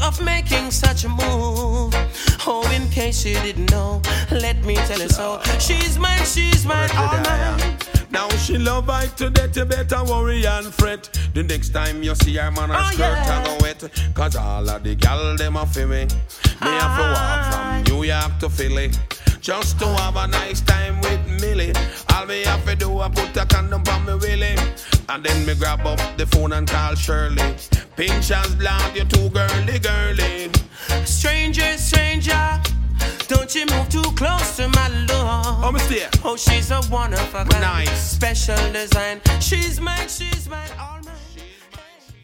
of making such a move. Oh, in case you didn't know, let me tell you so. She's mine, all mine. Now she love I today, you better worry and fret. The next time you see her man, her skirt yeah. go wet. Cause all of the gal them a feel me. Me have to walk from New York to Philly just to have a nice time with Millie. All me have to do is put a condom on me willy, and then me grab up the phone and call Shirley. Pinch and blonde, you too girly. Stranger, don't you move too close to my love. Oh, Mr. Oh, she's a one of a kind. Nice. Special design. She's mine, all